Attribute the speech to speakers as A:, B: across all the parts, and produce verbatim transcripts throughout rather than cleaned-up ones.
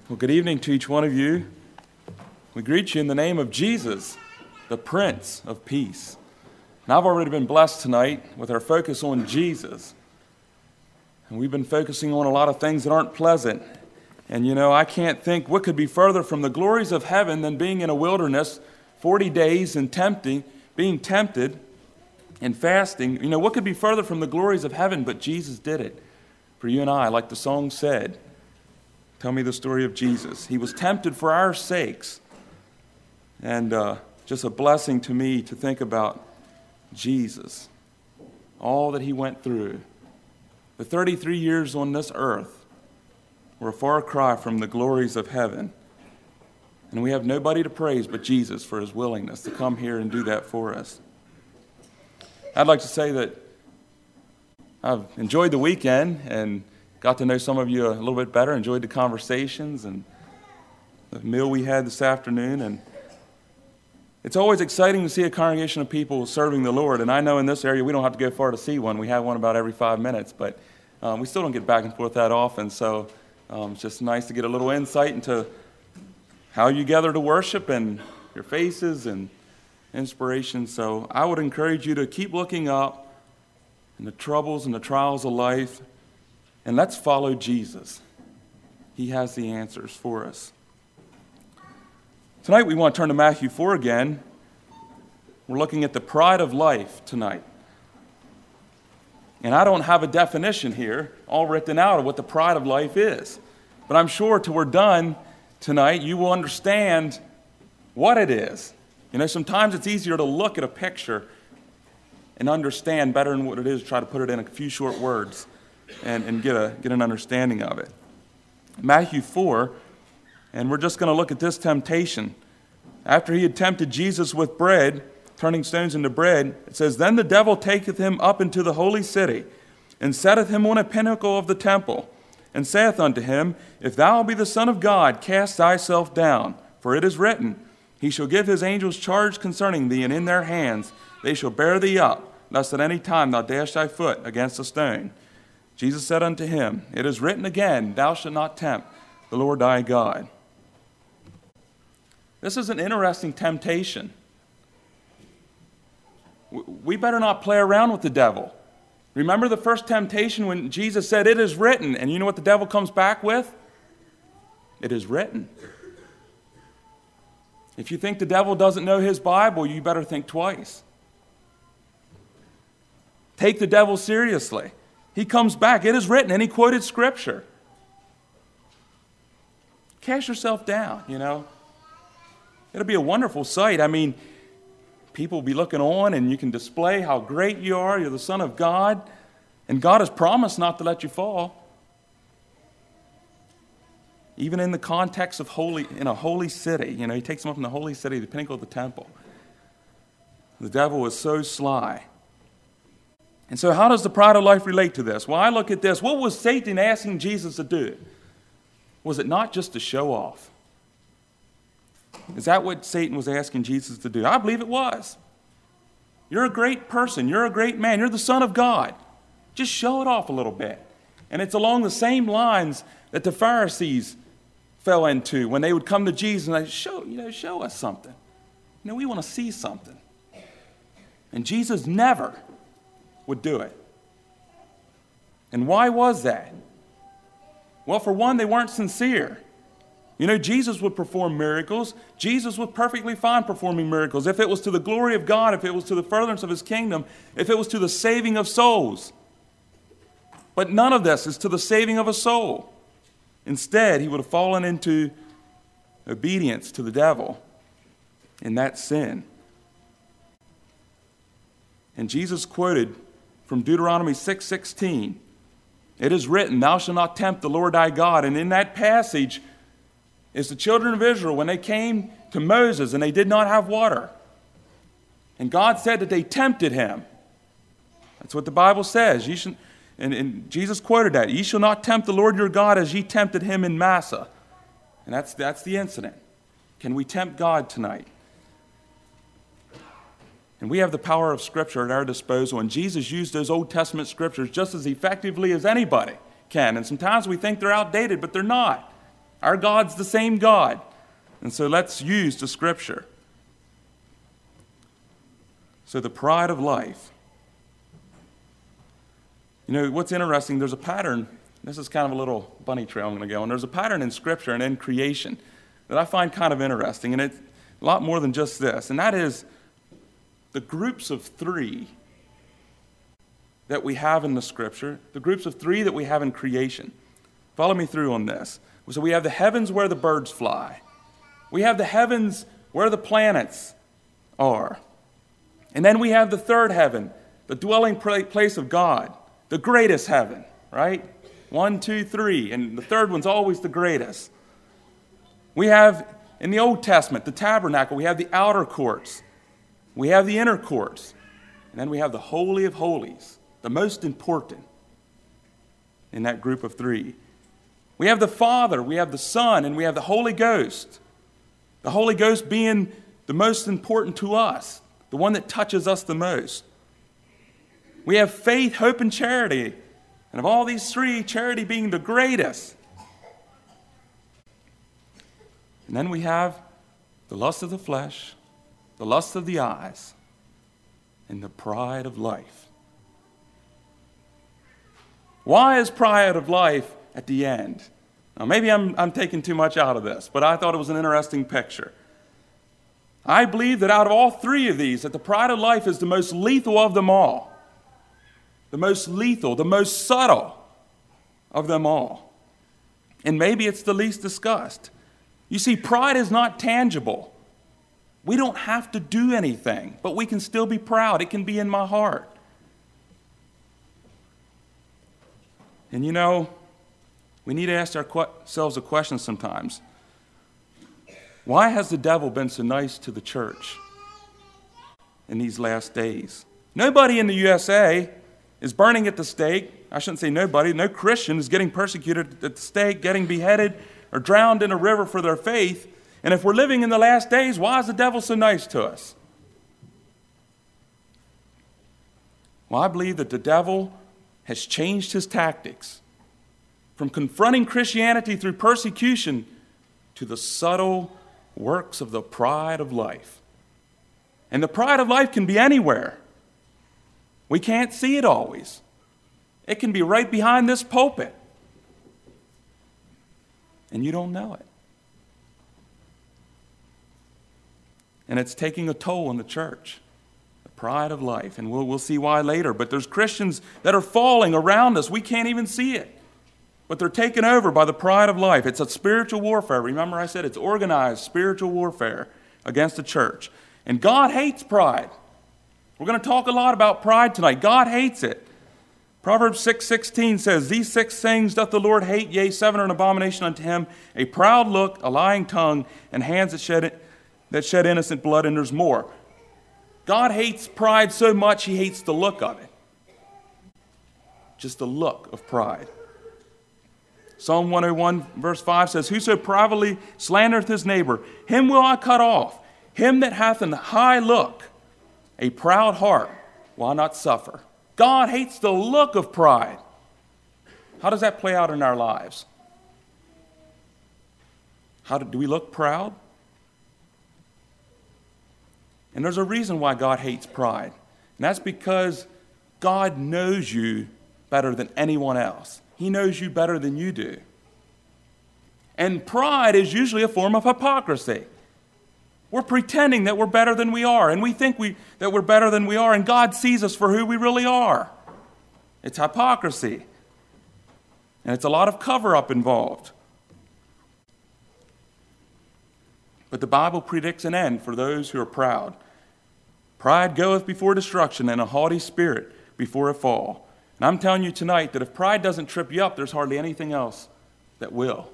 A: Well, good evening to each one of you. We greet you in the name of Jesus, the Prince of Peace. And I've already been blessed tonight with our focus on Jesus. And we've been focusing on a lot of things that aren't pleasant. And you know, I can't think what could be further from the glories of heaven than being in a wilderness forty days and tempting, being tempted and fasting. You know, what could be further from the glories of heaven, but Jesus did it for you and I, like the song said. Tell me the story of Jesus. He was tempted for our sakes. And uh, just a blessing to me to think about Jesus, all that he went through. The thirty-three years on this earth were a far cry from the glories of heaven. And we have nobody to praise but Jesus for his willingness to come here and do that for us. I'd like to say that I've enjoyed the weekend and got to know some of you a little bit better, enjoyed the conversations and the meal we had this afternoon. And it's always exciting to see a congregation of people serving the Lord. And I know in this area we don't have to go far to see one. We have one about every five minutes, but um, we still don't get back and forth that often. So um, it's just nice to get a little insight into how you gather to worship and your faces and inspiration. So I would encourage you to keep looking up in the troubles and the trials of life. And let's follow Jesus. He has the answers for us. Tonight we want to turn to Matthew four again. We're looking at the pride of life tonight. And I don't have a definition here, all written out of what the pride of life is. But I'm sure till we're done tonight, you will understand what it is. You know, sometimes it's easier to look at a picture and understand better than what it is to try to put it in a few short words. And, and get a get an understanding of it. Matthew four, and we're just going to look at this temptation. After he had tempted Jesus with bread, turning stones into bread, it says, Then the devil taketh him up into the holy city, and setteth him on a pinnacle of the temple, and saith unto him, If thou be the Son of God, cast thyself down, for it is written, He shall give his angels charge concerning thee, and in their hands they shall bear thee up, lest at any time thou dash thy foot against a stone. Jesus said unto him, It is written again, Thou shalt not tempt the Lord thy God. This is an interesting temptation. We better not play around with the devil. Remember the first temptation when Jesus said, It is written, and you know what the devil comes back with? It is written. If you think the devil doesn't know his Bible, you better think twice. Take the devil seriously. He comes back, it is written, and he quoted Scripture. Cast yourself down, you know. It'll be a wonderful sight. I mean, people will be looking on, and you can display how great you are. You're the Son of God, and God has promised not to let you fall. Even in the context of holy, in a holy city, you know, he takes them up in the holy city, the pinnacle of the temple. The devil is so sly. And so how does the pride of life relate to this? Well, I look at this. What was Satan asking Jesus to do? Was it not just to show off? Is that what Satan was asking Jesus to do? I believe it was. You're a great person. You're a great man. You're the Son of God. Just show it off a little bit. And it's along the same lines that the Pharisees fell into when they would come to Jesus and they show, you know, show us something. You know, we want to see something. And Jesus never would do it. And why was that? Well, for one, they weren't sincere. You know, Jesus would perform miracles. Jesus was perfectly fine performing miracles. If it was to the glory of God, if it was to the furtherance of his kingdom, if it was to the saving of souls. But none of this is to the saving of a soul. Instead, he would have fallen into obedience to the devil in that sin. And Jesus quoted from Deuteronomy six sixteen, It is written, Thou shalt not tempt the Lord thy God. And in that passage is the children of Israel when they came to Moses and they did not have water. And God said that they tempted him. That's what the Bible says. You should, and, and Jesus quoted that. Ye shall not tempt the Lord your God as ye tempted him in Massah. And that's, that's the incident. Can we tempt God tonight? And we have the power of Scripture at our disposal, and Jesus used those Old Testament Scriptures just as effectively as anybody can. And sometimes we think they're outdated, but they're not. Our God's the same God. And so let's use the Scripture. So the pride of life. You know, what's interesting, there's a pattern. This is kind of a little bunny trail I'm going to go on. There's a pattern in Scripture and in creation that I find kind of interesting, and it's a lot more than just this, and that is the groups of three that we have in the Scripture, the groups of three that we have in creation. Follow me through on this. So we have the heavens where the birds fly. We have the heavens where the planets are. And then we have the third heaven, the dwelling place of God, the greatest heaven, right? One, two, three, and the third one's always the greatest. We have, in the Old Testament, the tabernacle. We have the outer courts. We have the inner courts. And then we have the Holy of Holies, the most important in that group of three. We have the Father, we have the Son, and we have the Holy Ghost. The Holy Ghost being the most important to us, the one that touches us the most. We have faith, hope, and charity. And of all these three, charity being the greatest. And then we have the lust of the flesh, the lust of the eyes, and the pride of life. Why is pride of life at the end? Now, maybe I'm, I'm taking too much out of this, but I thought it was an interesting picture. I believe that out of all three of these, that the pride of life is the most lethal of them all. The most lethal, the most subtle of them all. And maybe it's the least discussed. You see, pride is not tangible. We don't have to do anything, but we can still be proud. It can be in my heart. And you know, we need to ask ourselves a question sometimes. Why has the devil been so nice to the church in these last days? Nobody in the U S A is burning at the stake. I shouldn't say nobody. No Christian is getting persecuted at the stake, getting beheaded, or drowned in a river for their faith. And if we're living in the last days, why is the devil so nice to us? Well, I believe that the devil has changed his tactics from confronting Christianity through persecution to the subtle works of the pride of life. And the pride of life can be anywhere. We can't see it always. It can be right behind this pulpit. And you don't know it. And it's taking a toll on the church. The pride of life. And we'll, we'll see why later. But there's Christians that are falling around us. We can't even see it. But they're taken over by the pride of life. It's a spiritual warfare. Remember I said it's organized spiritual warfare against the church. And God hates pride. We're going to talk a lot about pride tonight. God hates it. Proverbs six sixteen says, "These six things doth the Lord hate, yea, seven are an abomination unto him, a proud look, a lying tongue, and hands that shed, that shed innocent blood," and there's more. God hates pride so much, he hates the look of it. Just the look of pride. Psalm one oh one verse five says, "Whoso privately slandereth his neighbor, him will I cut off. Him that hath an high look, a proud heart, will I not suffer." God hates the look of pride. How does that play out in our lives? How do, do we look proud? And there's a reason why God hates pride. And that's because God knows you better than anyone else. He knows you better than you do. And pride is usually a form of hypocrisy. We're pretending that we're better than we are, and we think we, that we're better than we are, and God sees us for who we really are. It's hypocrisy. And it's a lot of cover-up involved. But the Bible predicts an end for those who are proud. Pride goeth before destruction, and a haughty spirit before a fall. And I'm telling you tonight that if pride doesn't trip you up, there's hardly anything else that will.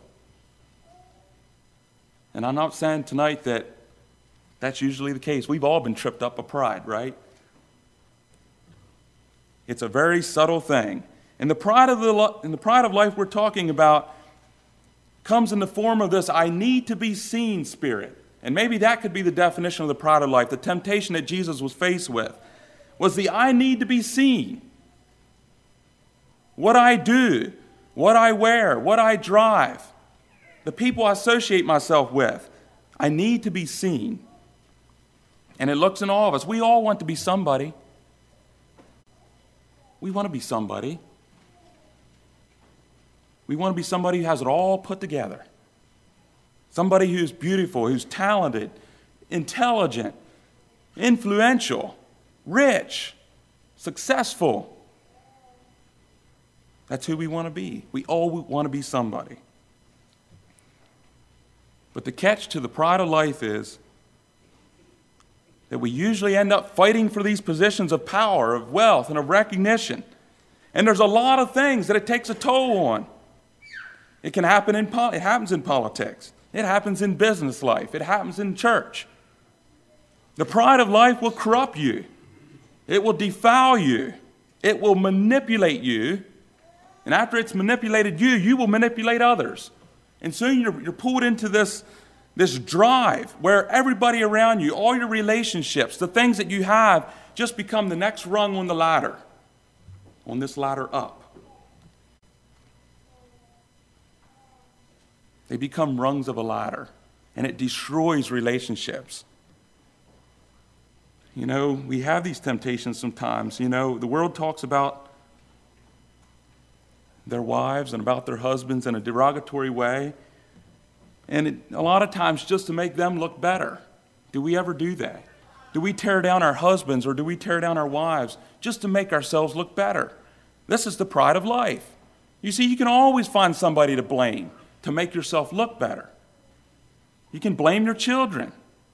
A: And I'm not saying tonight that that's usually the case. We've all been tripped up by pride, right? It's a very subtle thing. And the pride of the and the pride of life we're talking about comes in the form of this "I need to be seen" spirit. And maybe that could be the definition of the pride of life. The temptation that Jesus was faced with was the "I need to be seen." What I do, what I wear, what I drive, the people I associate myself with. I need to be seen. And it looks in all of us. We all want to be somebody. We want to be somebody. We want to be somebody who has it all put together. Somebody who's beautiful, who's talented, intelligent, influential, rich, successful. That's who we want to be. We all want to be somebody. But the catch to the pride of life is that we usually end up fighting for these positions of power, of wealth, and of recognition. And there's a lot of things that it takes a toll on. It can happen in it happens in politics. It happens in business life. It happens in church. The pride of life will corrupt you. It will defile you. It will manipulate you. And after it's manipulated you, you will manipulate others. And soon you're, you're pulled into this, this drive where everybody around you, all your relationships, the things that you have, just become the next rung on the ladder, on this ladder up. They become rungs of a ladder, and it destroys relationships. You know, we have these temptations sometimes. You know, the world talks about their wives and about their husbands in a derogatory way, and it, a lot of times just to make them look better. Do we ever do that? Do we tear down our husbands or do we tear down our wives just to make ourselves look better? This is the pride of life. You see, you can always find somebody to blame to make yourself look better. You can blame your children.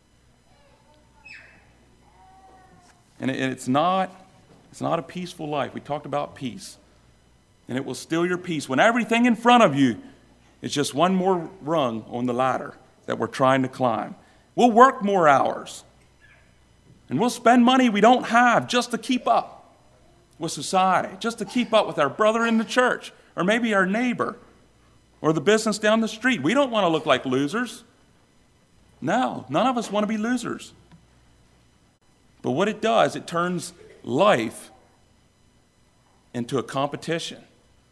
A: And it's not, it's not a peaceful life. We talked about peace. And it will steal your peace when everything in front of you is just one more rung on the ladder that we're trying to climb. We'll work more hours. And we'll spend money we don't have just to keep up with society, just to keep up with our brother in the church, or maybe our neighbor, or the business down the street. We don't want to look like losers. No, none of us want to be losers. But what it does, it turns life into a competition.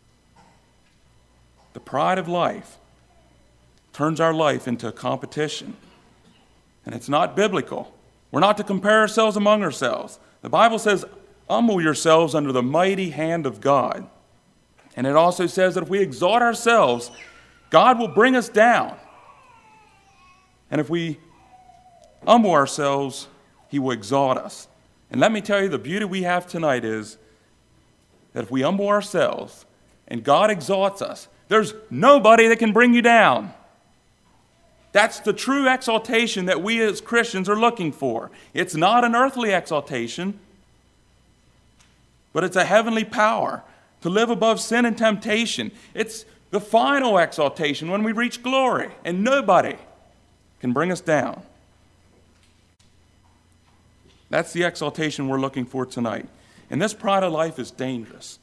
A: The pride of life turns our life into a competition. And it's not biblical. We're not to compare ourselves among ourselves. The Bible says, humble yourselves under the mighty hand of God. And it also says that if we exalt ourselves, God will bring us down. And if we humble ourselves, He will exalt us. And let me tell you, the beauty we have tonight is that if we humble ourselves and God exalts us, there's nobody that can bring you down. That's the true exaltation that we as Christians are looking for. It's not an earthly exaltation, but it's a heavenly power to live above sin and temptation. It's the final exaltation when we reach glory, and nobody can bring us down. That's the exaltation we're looking for tonight. And this pride of life is dangerous.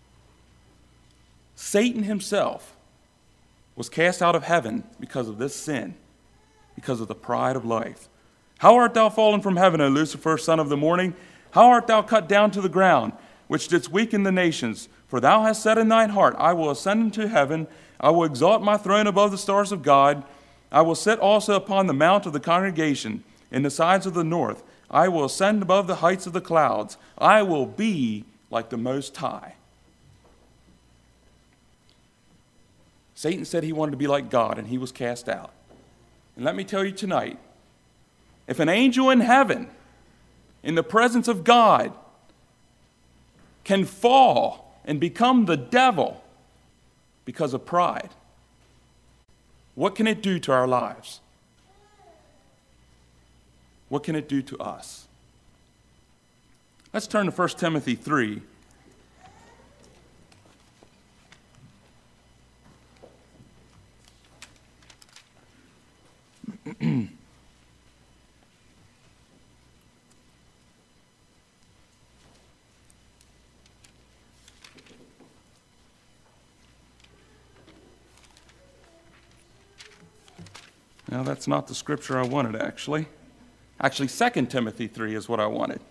A: Satan himself was cast out of heaven because of this sin, because of the pride of life. How art thou fallen from heaven, O Lucifer, son of the morning? How art thou cut down to the ground, which didst weaken the nations? For thou hast said in thine heart, I will ascend into heaven, I will exalt my throne above the stars of God, I will sit also upon the mount of the congregation in the sides of the north, I will ascend above the heights of the clouds, I will be like the Most High. Satan said he wanted to be like God, and he was cast out. And let me tell you tonight, if an angel in heaven, in the presence of God, can fall and become the devil because of pride, what can it do to our lives? What can it do to us? Let's turn to First Timothy three. Now, that's not the scripture I wanted, actually. Actually, Second Timothy three is what I wanted.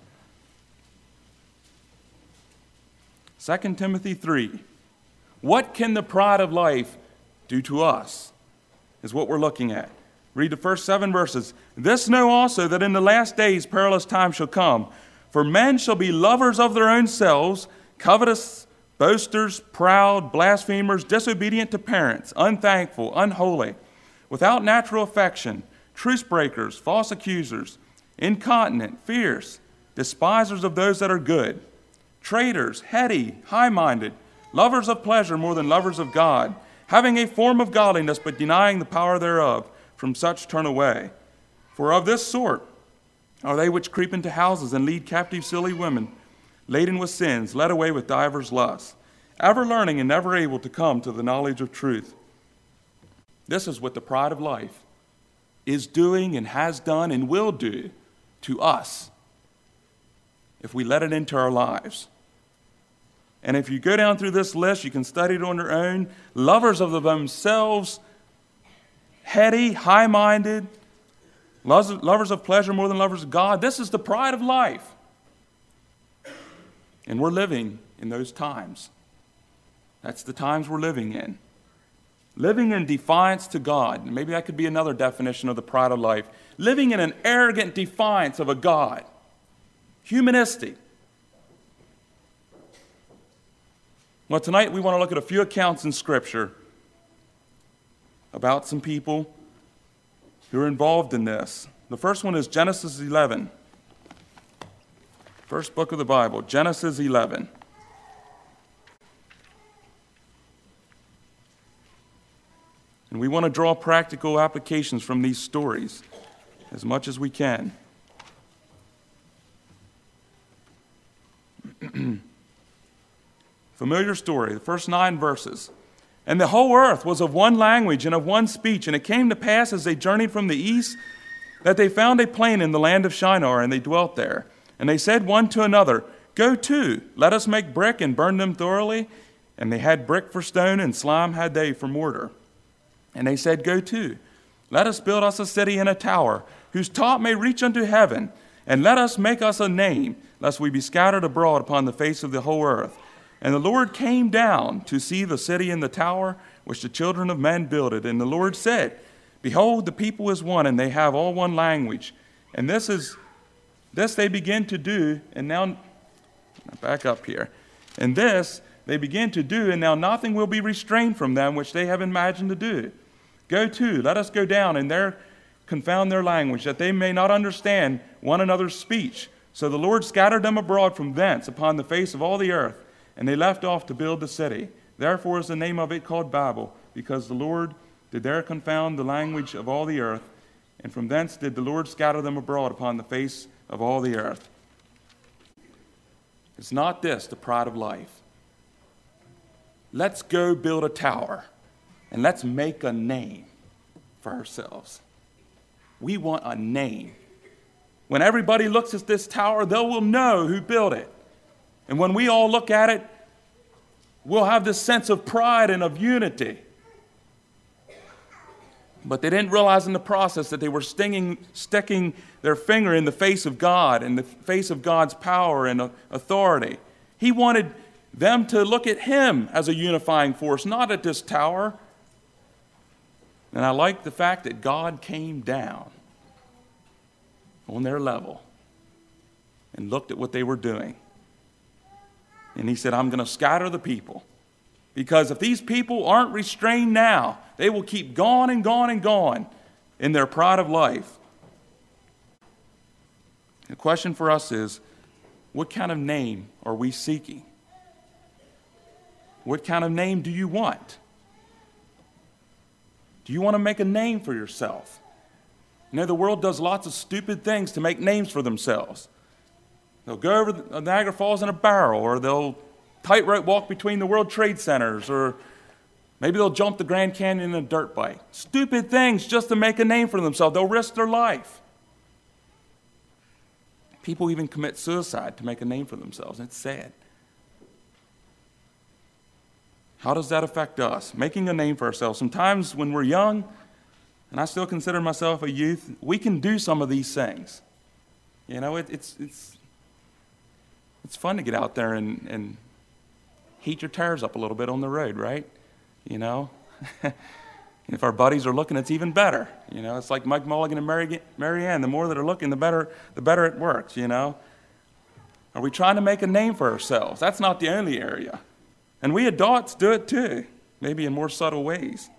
A: Second Timothy three. What can the pride of life do to us? is what we're looking at. Read the first seven verses. This know also that in the last days perilous times shall come. For men shall be lovers of their own selves, covetous, boasters, proud, blasphemers, disobedient to parents, unthankful, unholy, without natural affection, truce breakers, false accusers, incontinent, fierce, despisers of those that are good, traitors, heady, high-minded, lovers of pleasure more than lovers of God, having a form of godliness but denying the power thereof. From such turn away. For of this sort are they which creep into houses and lead captive silly women, laden with sins, led away with divers lusts, ever learning and never able to come to the knowledge of truth. This is what the pride of life is doing and has done and will do to us if we let it into our lives. And if you go down through this list, you can study it on your own. Lovers of themselves, heady, high-minded, lovers of pleasure more than lovers of God. This is the pride of life. And we're living in those times. That's the times we're living in. Living in defiance to God. Maybe that could be another definition of the pride of life. Living in an arrogant defiance of a God. Humanistic. Well, tonight we want to look at a few accounts in Scripture about some people who are involved in this. The first one is Genesis eleven. First book of the Bible, Genesis eleven. And we want to draw practical applications from these stories as much as we can. Familiar story, the first nine verses. And the whole earth was of one language and of one speech. And it came to pass as they journeyed from the east that they found a plain in the land of Shinar, and they dwelt there. And they said one to another, Go to, let us make brick and burn them thoroughly. And they had brick for stone, and slime had they for mortar. And they said, Go to, let us build us a city and a tower, whose top may reach unto heaven. And let us make us a name, lest we be scattered abroad upon the face of the whole earth. And the Lord came down to see the city and the tower, which the children of men builded. And the Lord said, Behold, the people is one, and they have all one language. And this is this they begin to do, and now, back up here. And this they begin to do, and now nothing will be restrained from them, which they have imagined to do. Go to, let us go down, and there confound their language, that they may not understand one another's speech. So the Lord scattered them abroad from thence upon the face of all the earth, and they left off to build the city. Therefore is the name of it called Babel, because the Lord did there confound the language of all the earth, and from thence did the Lord scatter them abroad upon the face of all the earth. Is not this the pride of life? Let's go build a tower, and let's make a name for ourselves. We want a name. When everybody looks at this tower, they will know who built it. And when we all look at it, we'll have this sense of pride and of unity. But they didn't realize in the process that they were stinging, sticking their finger in the face of God, in the face of God's power and authority. He wanted them to look at Him as a unifying force, not at this tower. And I like the fact that God came down on their level and looked at what they were doing. And He said, I'm going to scatter the people. Because if these people aren't restrained now, they will keep going and going and going in their pride of life. The question for us is, what kind of name are we seeking? What kind of name do you want? Do you want to make a name for yourself? You know, the world does lots of stupid things to make names for themselves. They'll go over the Niagara Falls in a barrel, or they'll tightrope walk between the World Trade Centers, or maybe they'll jump the Grand Canyon in a dirt bike. Stupid things just to make a name for themselves. They'll risk their life. People even commit suicide to make a name for themselves. It's sad. How does that affect us? Making a name for ourselves. Sometimes when we're young, and I still consider myself a youth, we can do some of these things. You know, it, it's it's it's fun to get out there and, and heat your tires up a little bit on the road, right? You know? If our buddies are looking, it's even better. You know, it's like Mike Mulligan and Mary, Mary Ann. The more that are looking, the better, the better it works, you know. Are we trying to make a name for ourselves? That's not the only area. And we adults do it too, maybe in more subtle ways.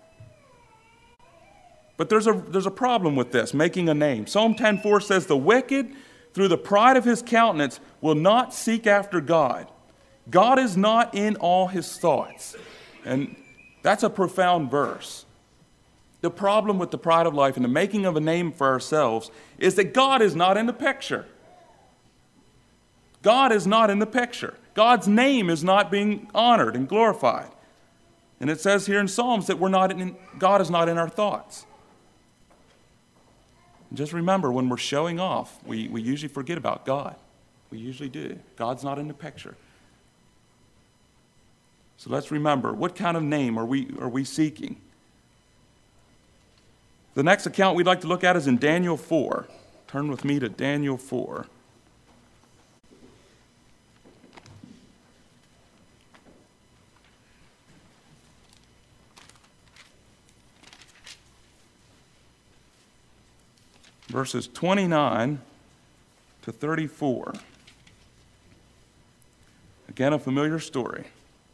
A: But there's a, there's a problem with this, making a name. Psalm ten four says, "The wicked, through the pride of his countenance, will not seek after God. God is not in all his thoughts." And that's a profound verse. The problem with the pride of life and the making of a name for ourselves is that God is not in the picture. God is not in the picture. God's name is not being honored and glorified. And it says here in Psalms that we're not in, God is not in our thoughts. And just remember, when we're showing off, we, we usually forget about God. We usually do. God's not in the picture. So let's remember, what kind of name are we, are we seeking? The next account we'd like to look at is in Daniel four. Turn with me to Daniel four. Verses twenty-nine to thirty-four. Again, a familiar story.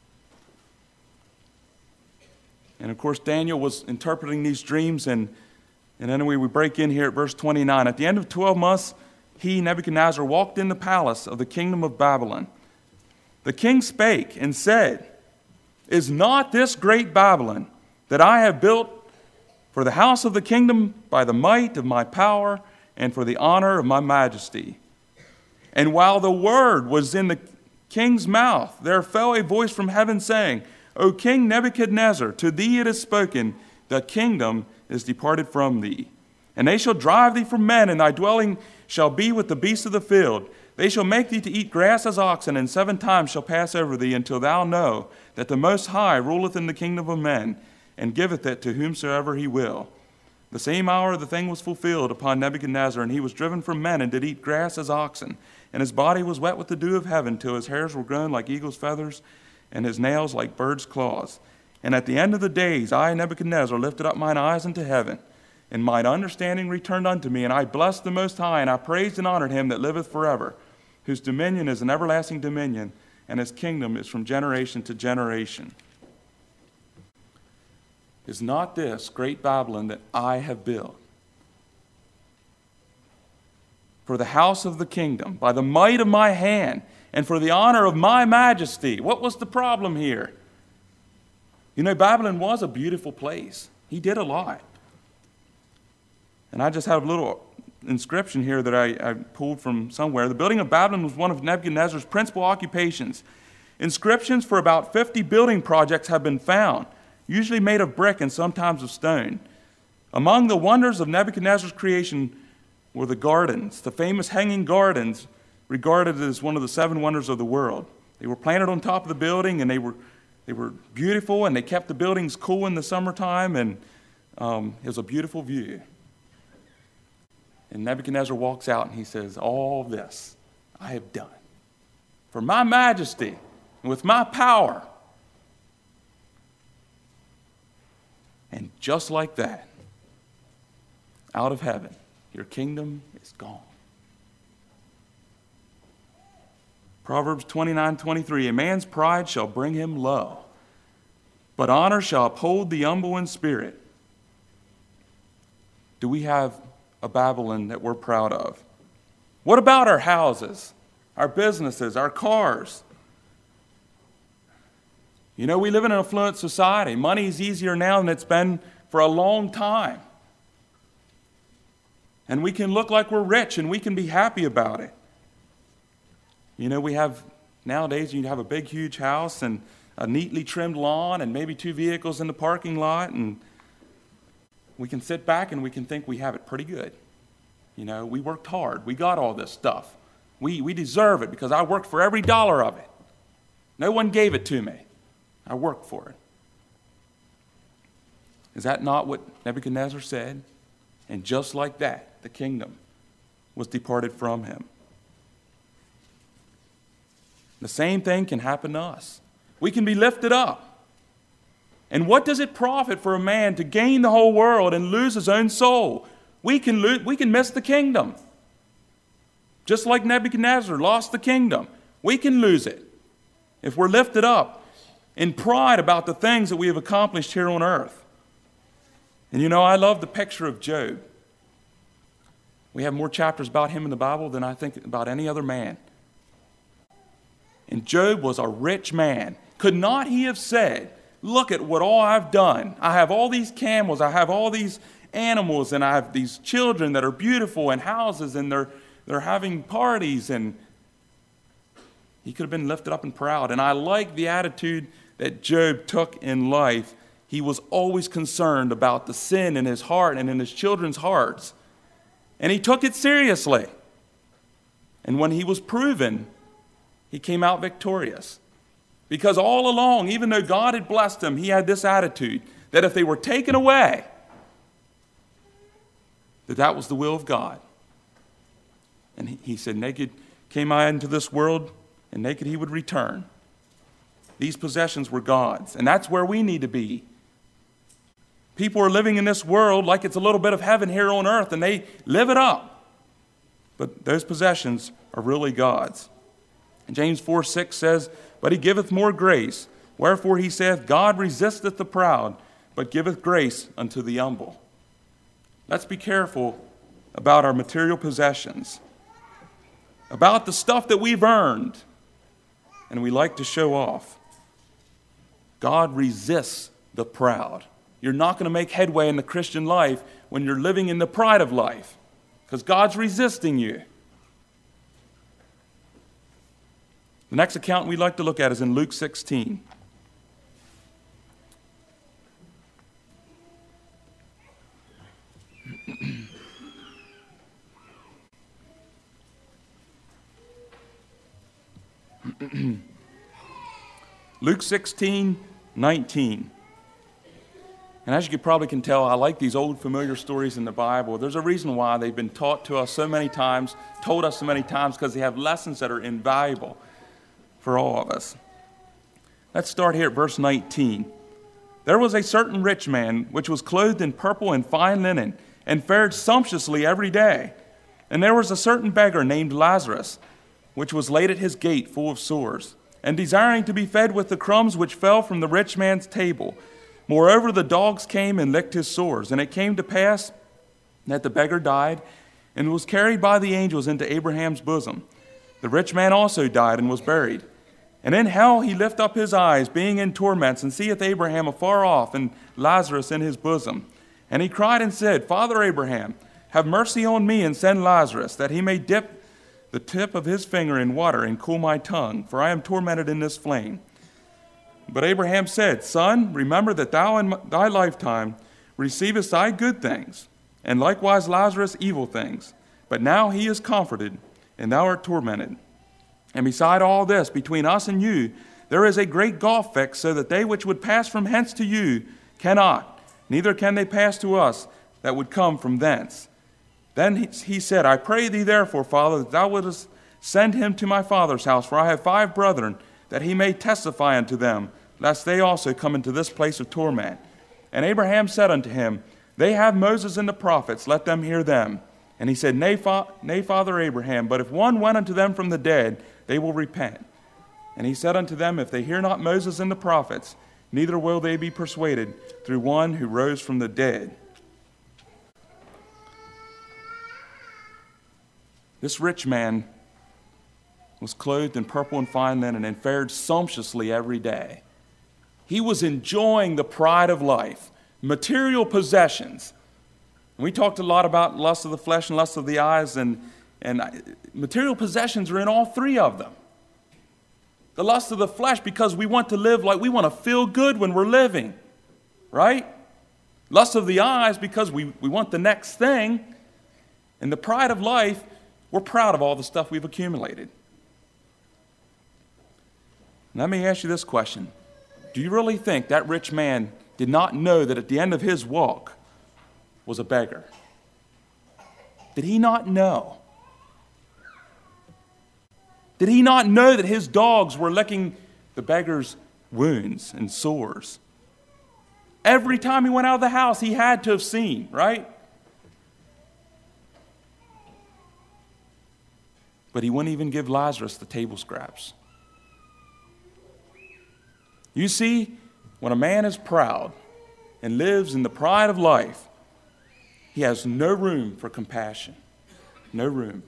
A: And of course, Daniel was interpreting these dreams, and, and anyway, we break in here at verse twenty-nine. At the end of twelve months, he, Nebuchadnezzar, walked in the palace of the kingdom of Babylon. The king spake and said, "Is not this great Babylon that I have built for the house of the kingdom by the might of my power and for the honor of my majesty?" And while the word was in the king's mouth, there fell a voice from heaven saying, "O King Nebuchadnezzar, to thee it is spoken, the kingdom is departed from thee. And they shall drive thee from men, and thy dwelling shall be with the beasts of the field. They shall make thee to eat grass as oxen, and seven times shall pass over thee, until thou know that the Most High ruleth in the kingdom of men, and giveth it to whomsoever he will." The same hour the thing was fulfilled upon Nebuchadnezzar, and he was driven from men, and did eat grass as oxen. And his body was wet with the dew of heaven, till his hairs were grown like eagle's feathers, and his nails like birds' claws. And at the end of the days, I, Nebuchadnezzar, lifted up mine eyes unto heaven, and mine understanding returned unto me, and I blessed the Most High, and I praised and honored him that liveth forever, whose dominion is an everlasting dominion, and his kingdom is from generation to generation. Is not this great Babylon that I have built for the house of the kingdom, by the might of my hand, and for the honor of my majesty? What was the problem here? You know, Babylon was a beautiful place. He did a lot. And I just have a little inscription here that I, I pulled from somewhere. The building of Babylon was one of Nebuchadnezzar's principal occupations. Inscriptions for about fifty building projects have been found, usually made of brick and sometimes of stone. Among the wonders of Nebuchadnezzar's creation were the gardens, the famous hanging gardens, regarded as one of the seven wonders of the world. They were planted on top of the building, and they were they were beautiful, and they kept the buildings cool in the summertime, and um, it was a beautiful view. And Nebuchadnezzar walks out, and he says, "All this I have done for my majesty and with my power." And just like that, out of heaven, your kingdom is gone. Proverbs twenty-nine twenty-three, "A man's pride shall bring him low, but honor shall uphold the humble in spirit." Do we have a Babylon that we're proud of? What about our houses, our businesses, our cars? You know, we live in an affluent society. Money is easier now than it's been for a long time. And we can look like we're rich, and we can be happy about it. You know, we have, nowadays, you have a big, huge house and a neatly trimmed lawn and maybe two vehicles in the parking lot, and we can sit back and we can think we have it pretty good. You know, we worked hard. We got all this stuff. We, we deserve it because I worked for every dollar of it. No one gave it to me. I worked for it. Is that not what Nebuchadnezzar said? And just like that, the kingdom was departed from him. The same thing can happen to us. We can be lifted up, And what does it profit for a man to gain the whole world and lose his own soul? We can lose, we can miss the kingdom. Just like Nebuchadnezzar lost the kingdom. We can lose it if we're lifted up in pride about the things that we have accomplished here on earth. And you know, I love the picture of Job. We have more chapters about him in the Bible than I think about any other man. And Job was a rich man. Could not he have said, look at what all I've done. I have all these camels, I have all these animals, and I have these children that are beautiful, and houses, and they're, they're having parties. And he could have been lifted up and proud. And I like the attitude that Job took in life. He was always concerned about the sin in his heart and in his children's hearts. And he took it seriously. And when he was proven, he came out victorious. Because all along, even though God had blessed him, he had this attitude that if they were taken away, that that was the will of God. And he, he said, naked came I into this world, and naked he would return. These possessions were God's, and that's where we need to be. People are living in this world like it's a little bit of heaven here on earth, and they live it up. But those possessions are really God's. And James four six says, but he giveth more grace. Wherefore he saith, God resisteth the proud, but giveth grace unto the humble. Let's be careful about our material possessions, about the stuff that we've earned, and we like to show off. God resists the proud. You're not going to make headway in the Christian life when you're living in the pride of life, because God's resisting you. The next account we'd like to look at is in Luke sixteen. Luke sixteen nineteen. And as you could probably can tell, I like these old familiar stories in the Bible. There's a reason why they've been taught to us so many times, told us so many times, because they have lessons that are invaluable for all of us. Let's start here at verse nineteen. There was a certain rich man which was clothed in purple and fine linen, and fared sumptuously every day. And there was a certain beggar named Lazarus, which was laid at his gate full of sores, and desiring to be fed with the crumbs which fell from the rich man's table. Moreover, the dogs came and licked his sores. And it came to pass that the beggar died, and was carried by the angels into Abraham's bosom. The rich man also died and was buried. And in hell he lift up his eyes, being in torments, and seeth Abraham afar off, and Lazarus in his bosom. And he cried and said, Father Abraham, have mercy on me, and send Lazarus, that he may dip the tip of his finger in water, and cool my tongue, for I am tormented in this flame. But Abraham said, Son, remember that thou in thy lifetime receivest thy good things, and likewise Lazarus evil things. But now he is comforted, and thou art tormented. And beside all this, between us and you, there is a great gulf fixed, so that they which would pass from hence to you cannot, neither can they pass to us that would come from thence. Then he said, I pray thee therefore, Father, that thou wouldest send him to my father's house, for I have five brethren, that he may testify unto them, lest they also come into this place of torment. And Abraham said unto him, They have Moses and the prophets, let them hear them. And he said, Nay, fa- nay, Father Abraham, but if one went unto them from the dead, they will repent. And he said unto them, If they hear not Moses and the prophets, neither will they be persuaded through one who rose from the dead. This rich man was clothed in purple and fine linen, and fared sumptuously every day. He was enjoying the pride of life, material possessions. And we talked a lot about lust of the flesh and lust of the eyes, and, and material possessions are in all three of them. The lust of the flesh, because we want to live like we want to feel good when we're living, right? Lust of the eyes, because we, we want the next thing. And the pride of life, we're proud of all the stuff we've accumulated. Let me ask you this question. Do you really think that rich man did not know that at the end of his walk was a beggar? Did he not know? Did he not know that his dogs were licking the beggar's wounds and sores? Every time he went out of the house, he had to have seen, right? But he wouldn't even give Lazarus the table scraps. You see, when a man is proud and lives in the pride of life, he has no room for compassion. No room.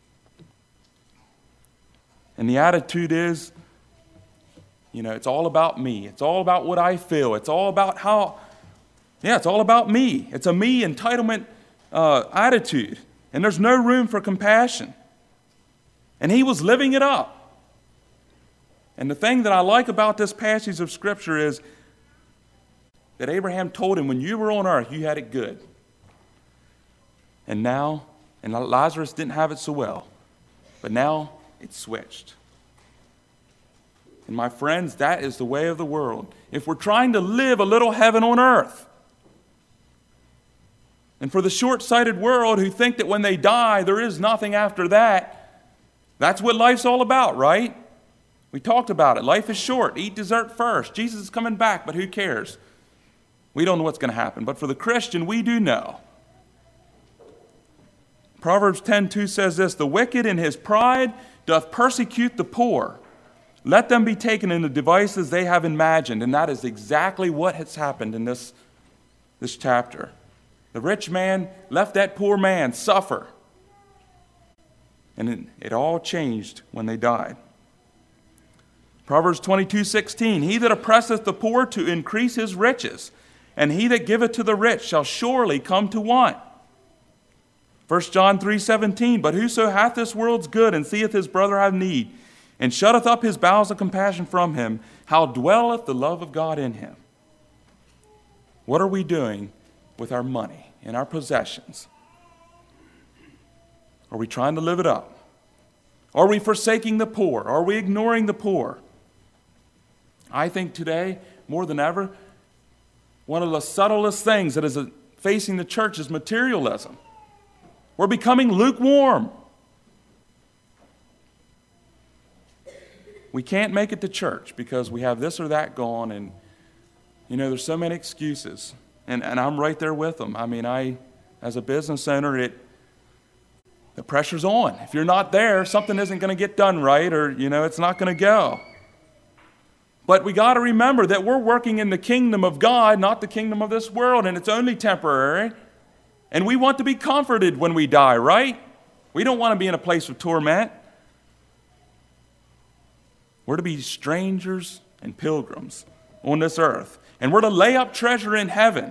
A: And the attitude is, you know, it's all about me. It's all about what I feel. It's all about how, yeah, it's all about me. It's a me entitlement uh, attitude. And there's no room for compassion. And he was living it up. And the thing that I like about this passage of Scripture is that Abraham told him, when you were on earth, you had it good. And now, and Lazarus didn't have it so well, but now it's switched. And my friends, that is the way of the world. If we're trying to live a little heaven on earth, and for the short-sighted world who think that when they die, there is nothing after that, that's what life's all about, right? We talked about it. Life is short. Eat dessert first. Jesus is coming back, but who cares? We don't know what's going to happen. But for the Christian, we do know. Proverbs ten two says this, the wicked in his pride doth persecute the poor. Let them be taken in the devices they have imagined. And that is exactly what has happened in this, this chapter. The rich man left that poor man suffer. And it, it all changed when they died. Proverbs twenty-two sixteen, he that oppresseth the poor to increase his riches, and he that giveth to the rich shall surely come to want. First John three seventeen, but whoso hath this world's good and seeth his brother have need, and shutteth up his bowels of compassion from him, how dwelleth the love of God in him? What are we doing with our money and our possessions? Are we trying to live it up? Are we forsaking the poor? Are we ignoring the poor? I think today, more than ever, one of the subtlest things that is facing the church is materialism. We're becoming lukewarm. We can't make it to church because we have this or that gone, and, you know, there's so many excuses. And, and I'm right there with them. I mean, I, as a business owner, it the pressure's on. If you're not there, something isn't going to get done right, or, you know, it's not going to go. But we got to remember that we're working in the kingdom of God, not the kingdom of this world, and it's only temporary. And we want to be comforted when we die, right? We don't want to be in a place of torment. We're to be strangers and pilgrims on this earth. And we're to lay up treasure in heaven.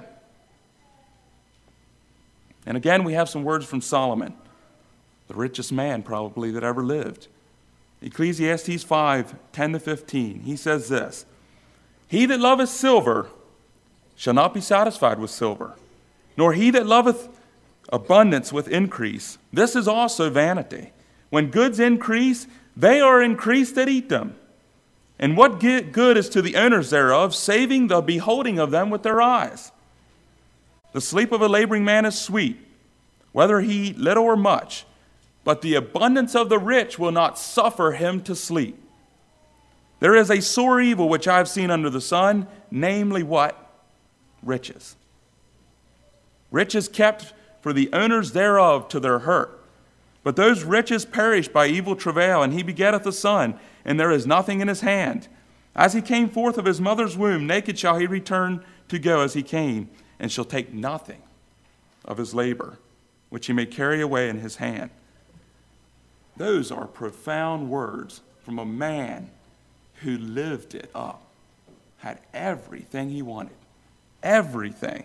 A: And again, we have some words from Solomon, the richest man probably that ever lived. Ecclesiastes five, ten to fifteen. He says this, he that loveth silver shall not be satisfied with silver, nor he that loveth abundance with increase. This is also vanity. When goods increase, they are increased that eat them. And what good is to the owners thereof, saving the beholding of them with their eyes? The sleep of a laboring man is sweet, whether he eat little or much, but the abundance of the rich will not suffer him to sleep. There is a sore evil which I have seen under the sun, namely what? Riches. Riches kept for the owners thereof to their hurt. But those riches perish by evil travail, and he begetteth a son, and there is nothing in his hand. As he came forth of his mother's womb, naked shall he return to go as he came, and shall take nothing of his labor, which he may carry away in his hand. Those are profound words from a man who lived it up, had everything he wanted, everything.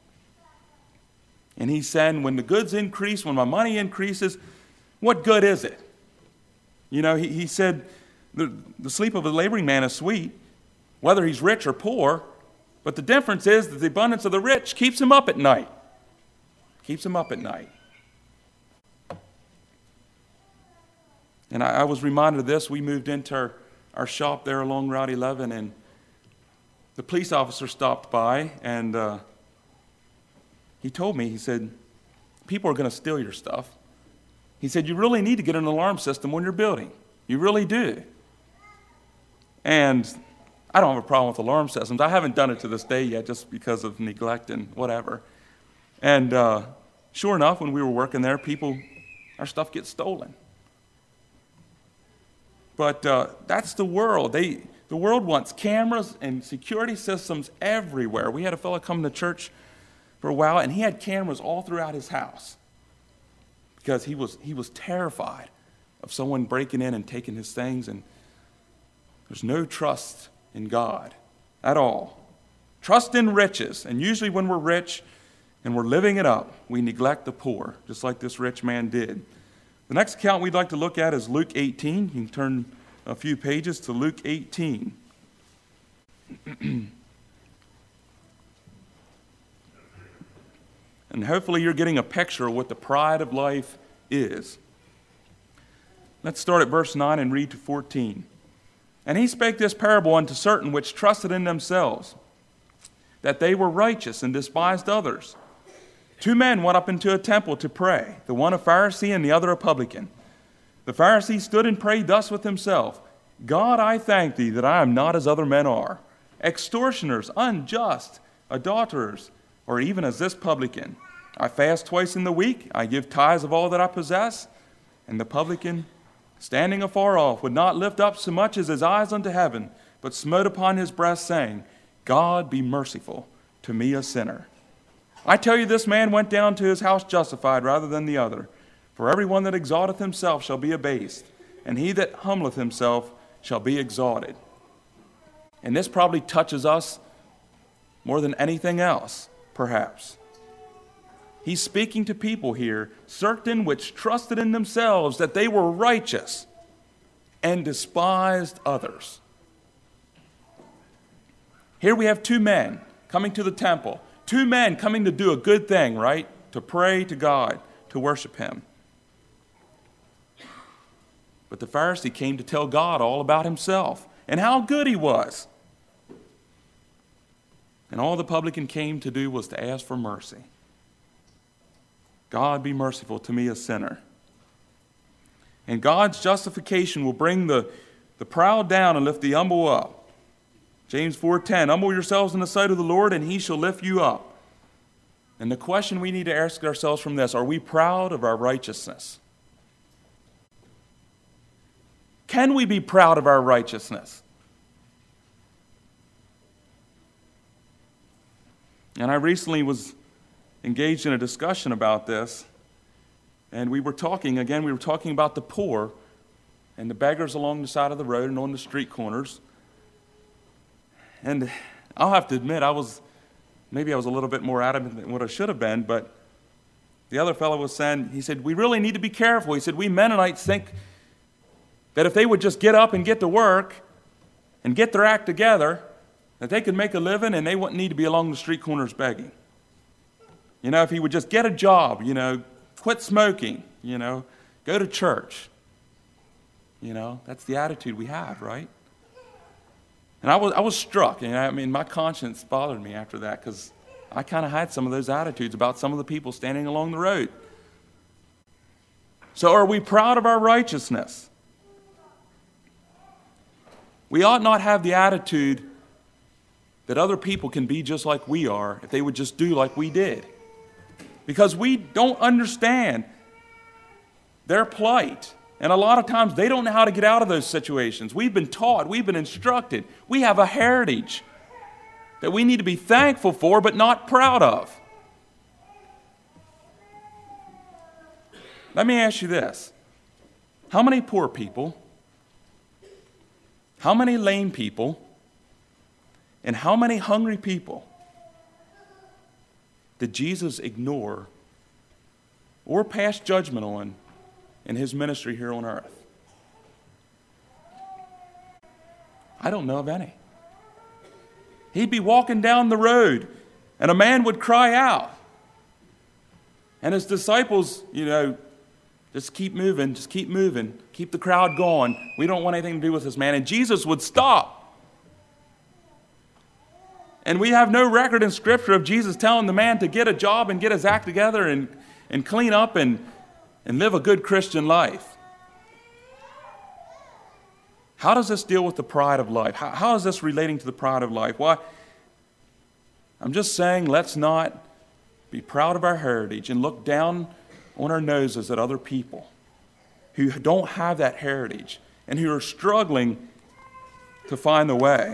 A: And he said, when the goods increase, when my money increases, what good is it? You know, he, he said, the, the sleep of a laboring man is sweet, whether he's rich or poor, but the difference is that the abundance of the rich keeps him up at night. Keeps him up at night. And I, I was reminded of this. We moved into our, our shop there along Route eleven, and the police officer stopped by, and uh, he told me, he said, people are going to steal your stuff. He said, you really need to get an alarm system on your building. You really do. And I don't have a problem with alarm systems. I haven't done it to this day yet just because of neglect and whatever. And uh, sure enough, when we were working there, people, our stuff gets stolen. But uh, that's the world. They, the world wants cameras and security systems everywhere. We had a fellow come to church for a while, and he had cameras all throughout his house because he was he was terrified of someone breaking in and taking his things. And there's no trust in God at all. Trust in riches. And usually when we're rich and we're living it up, we neglect the poor, just like this rich man did. The next account we'd like to look at is Luke eighteen. You can turn a few pages to Luke eighteen. And hopefully you're getting a picture of what the pride of life is. Let's start at verse nine and read to fourteen. And he spake this parable unto certain which trusted in themselves, that they were righteous and despised others. Two men went up into a temple to pray, the one a Pharisee and the other a publican. The Pharisee stood and prayed thus with himself, God, I thank thee that I am not as other men are, extortioners, unjust, adulterers, or even as this publican. I fast twice in the week, I give tithes of all that I possess. And the publican, standing afar off, would not lift up so much as his eyes unto heaven, but smote upon his breast, saying, God be merciful to me a sinner. I tell you, this man went down to his house justified rather than the other. For every one that exalteth himself shall be abased, and he that humbleth himself shall be exalted. And this probably touches us more than anything else, perhaps. He's speaking to people here, certain which trusted in themselves that they were righteous and despised others. Here we have two men coming to the temple. Two men coming to do a good thing, right? To pray to God, to worship Him. But the Pharisee came to tell God all about himself and how good he was. And all the publican came to do was to ask for mercy. God be merciful to me, a sinner. And God's justification will bring the, the proud down and lift the humble up. James four ten, humble yourselves in the sight of the Lord, and He shall lift you up. And the question we need to ask ourselves from this, are we proud of our righteousness? Can we be proud of our righteousness? And I recently was engaged in a discussion about this, and we were talking, again, we were talking about the poor and the beggars along the side of the road and on the street corners. And I'll have to admit, I was, maybe I was a little bit more adamant than what I should have been, but the other fellow was saying, he said, we really need to be careful. He said, we Mennonites think that if they would just get up and get to work and get their act together, that they could make a living and they wouldn't need to be along the street corners begging. You know, if he would just get a job, you know, quit smoking, you know, go to church. You know, that's the attitude we have, right? And I was I was struck, and I mean, my conscience bothered me after that because I kind of had some of those attitudes about some of the people standing along the road. So are we proud of our righteousness? We ought not have the attitude that other people can be just like we are if they would just do like we did. Because we don't understand their plight. And a lot of times they don't know how to get out of those situations. We've been taught, we've been instructed. We have a heritage that we need to be thankful for but not proud of. Let me ask you this. How many poor people, how many lame people, and how many hungry people did Jesus ignore or pass judgment on in His ministry here on earth? I don't know of any. He'd be walking down the road and a man would cry out. And His disciples, you know, just keep moving, just keep moving, keep the crowd going. We don't want anything to do with this man. And Jesus would stop. And we have no record in Scripture of Jesus telling the man to get a job and get his act together and, and clean up and, and live a good Christian life. How does this deal with the pride of life? How, how is this relating to the pride of life? Well, I'm just saying let's not be proud of our heritage and look down on our noses at other people who don't have that heritage and who are struggling to find the way.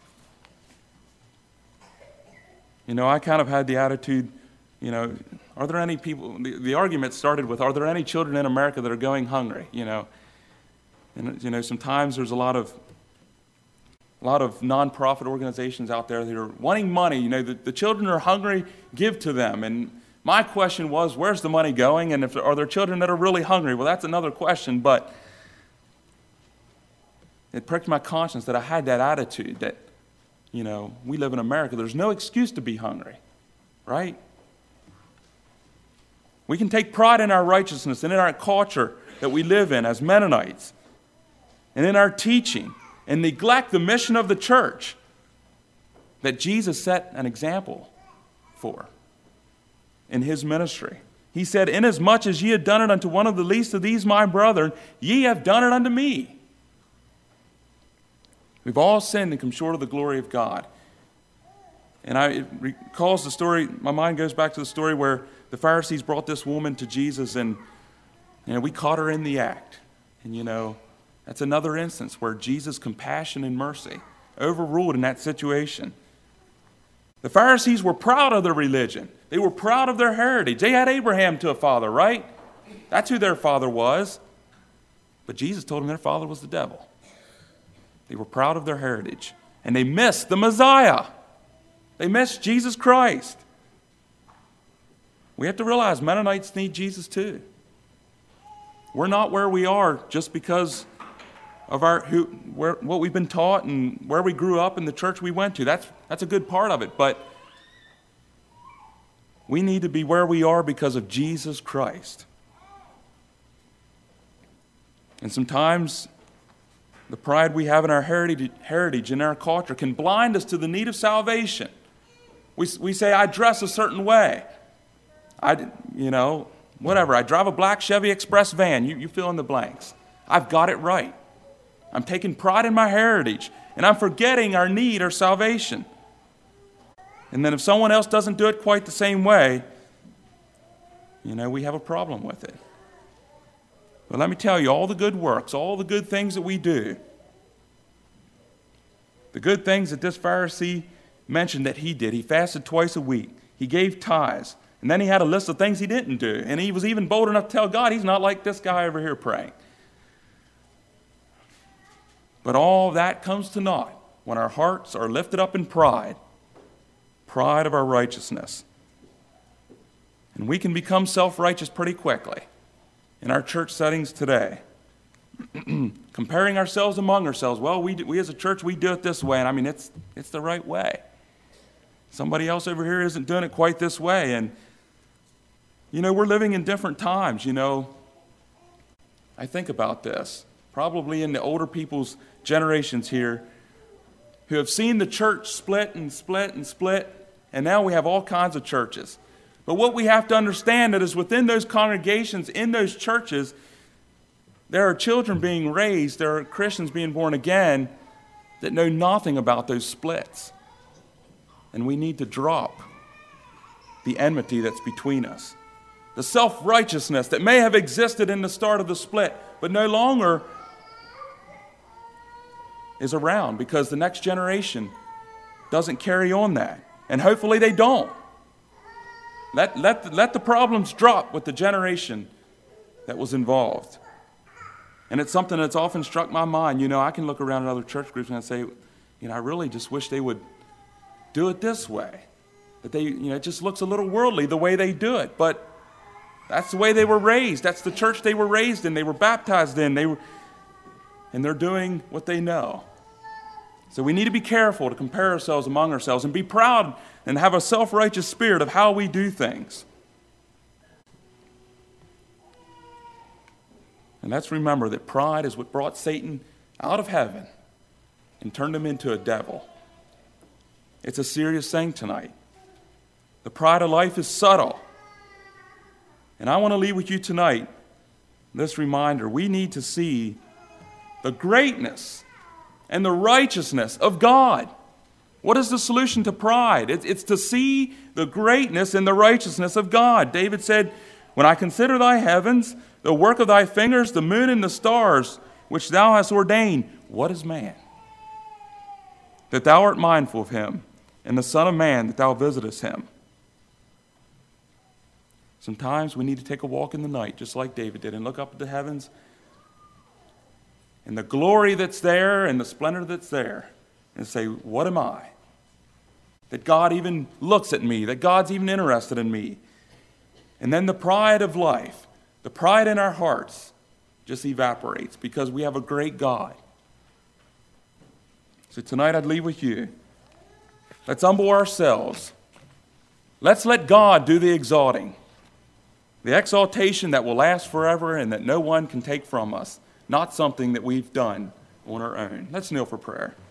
A: You know, I kind of had the attitude, you know, are there any people, the, the argument started with, are there any children in America that are going hungry, you know? And, you know, sometimes there's a lot of a lot of nonprofit organizations out there that are wanting money. You know, the, the children are hungry, give to them. And my question was, where's the money going? And if there, are there children that are really hungry? Well, that's another question, but it pricked my conscience that I had that attitude that, you know, we live in America. There's no excuse to be hungry, right? We can take pride in our righteousness and in our culture that we live in as Mennonites and in our teaching and neglect the mission of the church that Jesus set an example for in his ministry. He said, inasmuch as ye have done it unto one of the least of these my brethren, ye have done it unto me. We've all sinned and come short of the glory of God. And I, it recalls the story, my mind goes back to the story where the Pharisees brought this woman to Jesus and, you know, we caught her in the act. And, you know, that's another instance where Jesus' compassion and mercy overruled in that situation. The Pharisees were proud of their religion. They were proud of their heritage. They had Abraham to a father, right? That's who their father was. But Jesus told them their father was the devil. They were proud of their heritage. And they missed the Messiah. They missed Jesus Christ. We have to realize Mennonites need Jesus too. We're not where we are just because of our who, where, what we've been taught and where we grew up in the church we went to. That's, that's a good part of it. But we need to be where we are because of Jesus Christ. And sometimes the pride we have in our heritage, heritage in our culture can blind us to the need of salvation. We, we say, I dress a certain way. I, you know, whatever. I drive a black Chevy Express van. You, you fill in the blanks. I've got it right. I'm taking pride in my heritage, and I'm forgetting our need, our salvation. And then if someone else doesn't do it quite the same way, you know, we have a problem with it. But let me tell you, all the good works, all the good things that we do, the good things that this Pharisee mentioned that he did, he fasted twice a week, he gave tithes, and then he had a list of things he didn't do, and he was even bold enough to tell God he's not like this guy over here praying. But all that comes to naught when our hearts are lifted up in pride, pride of our righteousness. And we can become self-righteous pretty quickly in our church settings today. Comparing ourselves among ourselves. Well, we, we as a church, we do it this way, and I mean, it's, it's the right way. Somebody else over here isn't doing it quite this way. And, you know, we're living in different times, you know. I think about this. Probably in the older people's generations here who have seen the church split and split and split, and now we have all kinds of churches. But what we have to understand is within those congregations, in those churches, there are children being raised, there are Christians being born again that know nothing about those splits. And we need to drop the enmity that's between us. The self-righteousness that may have existed in the start of the split, but no longer is around because the next generation doesn't carry on that. And hopefully they don't. Let, let, let the problems drop with the generation that was involved. And it's something that's often struck my mind. You know, I can look around at other church groups and I say, you know, I really just wish they would do it this way. That they, you know, it just looks a little worldly the way they do it. But that's the way they were raised. That's the church they were raised in. They were baptized in. They were, and they're doing what they know. So we need to be careful to compare ourselves among ourselves and be proud and have a self-righteous spirit of how we do things. And let's remember that pride is what brought Satan out of heaven and turned him into a devil. It's a serious thing tonight. The pride of life is subtle. And I want to leave with you tonight this reminder. We need to see the greatness and the righteousness of God. What is the solution to pride? It's to see the greatness and the righteousness of God. David said, when I consider thy heavens, the work of thy fingers, the moon and the stars, which thou hast ordained, what is man? That thou art mindful of him, and the Son of Man, that thou visitest him. Sometimes we need to take a walk in the night, just like David did, and look up at the heavens, and the glory that's there, and the splendor that's there, and say, what am I? That God even looks at me, that God's even interested in me. And then the pride of life, the pride in our hearts, just evaporates because we have a great God. So tonight I'd leave with you. Let's humble ourselves. Let's let God do the exalting. The exaltation that will last forever and that no one can take from us. Not something that we've done on our own. Let's kneel for prayer.